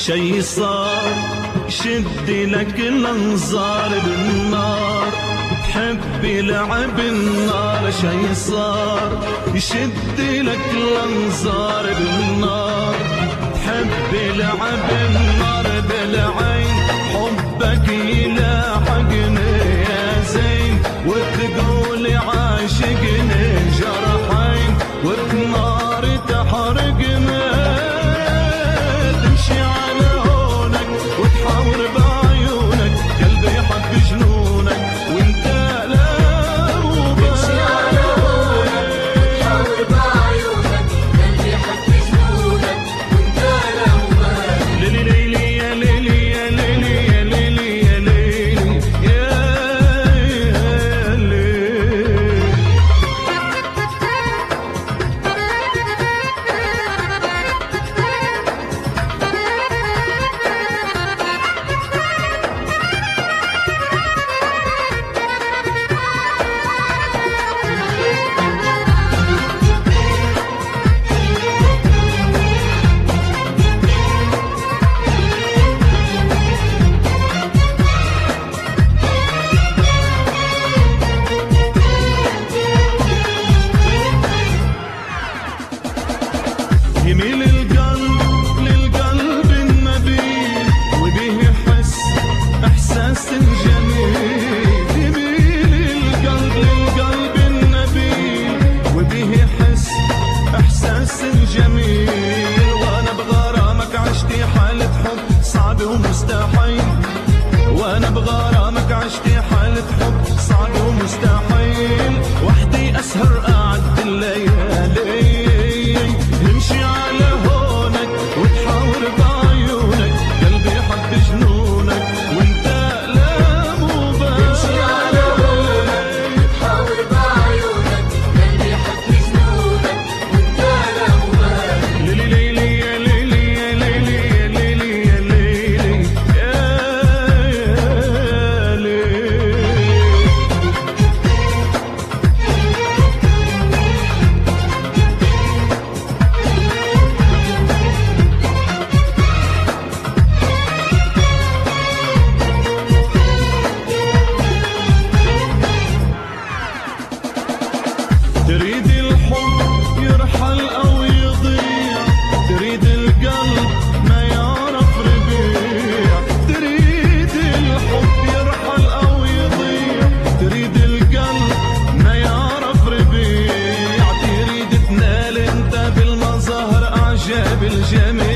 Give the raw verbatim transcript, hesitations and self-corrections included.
شي صار شد لك الانظار بالنار، تحبي لعب النار. شي صار يشد لك الانظار بالنار، تحبي لعب النار بالعين. حبك يلاحقني يا زين وتقولي عاشقني جرحين، وبنار تحرقني. تمشي على هونك وتحاور بعيونك، قلبي يحب جنونك وانت لا مو بالك. تمشي على هونك وتحاور بعيونك، قلبي يحب جنونك وانت لا مو بالك. ليلي ليلي يا ليلي يا ليلي يا ليلي يا ليلي يا ليلي. يميل القلب للقلب النبيل وبه يحس احساس جميل. يميل القلب للقلب النبيل وبه يحس احساس جميل. وانا بغرامك عشتي حالة حب صعب ومستحيل، وانا بغرامك عشتي حالة حب صعب ومستحيل. وحدي اسهر اعد الليالي، امشي على هونك وتحاور بعيونك، قلبي يحب جنونك وانت لا مو بالك. تمشي على هونك وتحاور بعيونك، قلبي يحب جنونك وانت لا مو بالك. ليلي ليلي يا ليلي يا ليلي يا ليلي يا ليلي يا ليلي. تريد الحب يرحل أو يضيع، تريد القلب ما يعرف ربيع. تريد الحب يرحل أو يضيع، تريد القلب ما يعرف ربيع. تريد تنال انت بالمظاهر أعجاب الجميع،